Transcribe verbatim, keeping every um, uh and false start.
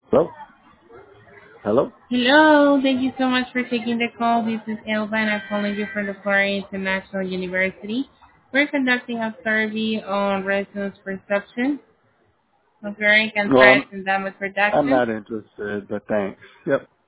Hello? Hello? Hello, thank you so much for taking the call. This is Elba and I'm calling you from the Florida International University. We're conducting a survey on residence perception of hearing and Well, threats I'm, and damage I'm reduction. not interested, but thanks. Yep.